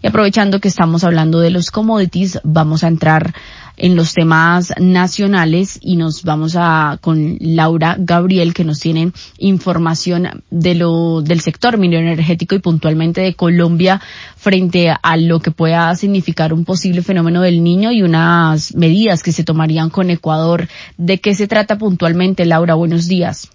Y aprovechando que estamos hablando de los commodities, vamos a entrar en los temas nacionales y nos vamos con Laura Gabriel, que nos tiene información del sector minero energético y puntualmente de Colombia frente a lo que pueda significar un posible fenómeno del Niño y unas medidas que se tomarían con Ecuador. ¿De qué se trata puntualmente, Laura? Buenos días.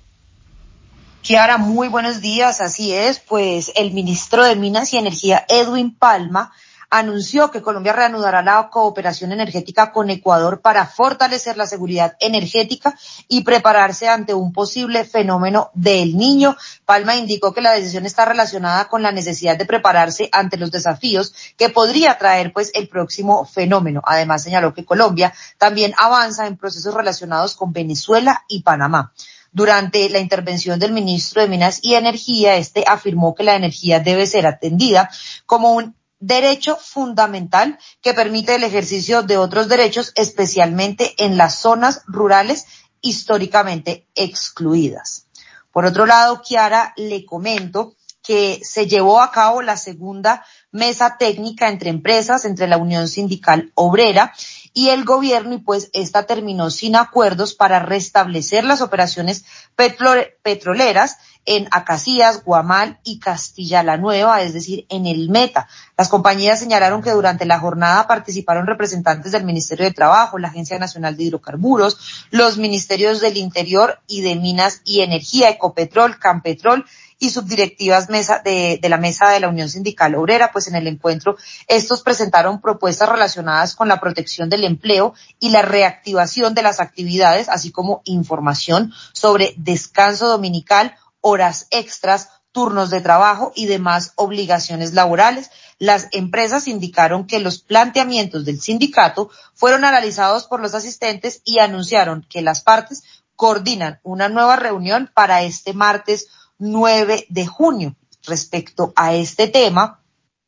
Kiara, muy buenos días. Así es, pues el ministro de Minas y Energía, Edwin Palma, anunció que Colombia reanudará la cooperación energética con Ecuador para fortalecer la seguridad energética y prepararse ante un posible fenómeno del Niño. Palma indicó que la decisión está relacionada con la necesidad de prepararse ante los desafíos que podría traer pues el próximo fenómeno. Además, señaló que Colombia también avanza en procesos relacionados con Venezuela y Panamá. Durante la intervención del ministro de Minas y Energía, afirmó que la energía debe ser atendida como un derecho fundamental que permite el ejercicio de otros derechos, especialmente en las zonas rurales históricamente excluidas. Por otro lado, Kiara, le comento que se llevó a cabo la segunda mesa técnica entre empresas, entre la Unión Sindical Obrera y el gobierno, y pues esta terminó sin acuerdos para restablecer las operaciones petroleras en Acacías, Guamal y Castilla la Nueva, es decir, en el Meta. Las compañías señalaron que durante la jornada participaron representantes del Ministerio de Trabajo, la Agencia Nacional de Hidrocarburos, los ministerios del Interior y de Minas y Energía, Ecopetrol, Campetrol y subdirectivas de la mesa de la Unión Sindical Obrera. Pues en el encuentro estos presentaron propuestas relacionadas con la protección del empleo y la reactivación de las actividades, así como información sobre descanso dominical, horas extras, turnos de trabajo y demás obligaciones laborales. Las empresas indicaron que los planteamientos del sindicato fueron analizados por los asistentes y anunciaron que las partes coordinan una nueva reunión para este martes 9 de junio. Respecto a este tema,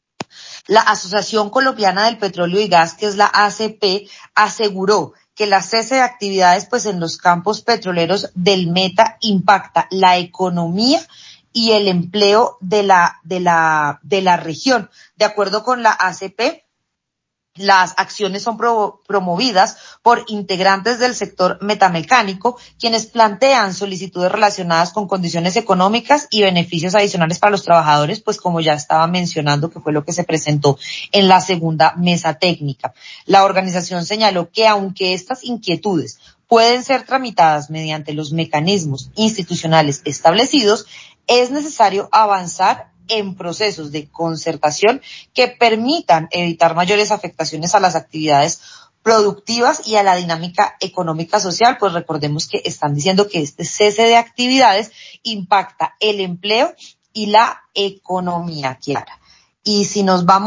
la Asociación Colombiana del Petróleo y Gas, que es la ACP, aseguró que la cese de actividades pues en los campos petroleros del Meta impacta la economía y el empleo de la región. De acuerdo con la ACP, las acciones son promovidas por integrantes del sector metamecánico, quienes plantean solicitudes relacionadas con condiciones económicas y beneficios adicionales para los trabajadores, pues como ya estaba mencionando, que fue lo que se presentó en la segunda mesa técnica. La organización señaló que aunque estas inquietudes pueden ser tramitadas mediante los mecanismos institucionales establecidos, es necesario avanzar en procesos de concertación que permitan evitar mayores afectaciones a las actividades productivas y a la dinámica económica social. Pues recordemos que están diciendo que este cese de actividades impacta el empleo y la economía, Kiara. Y si nos vamos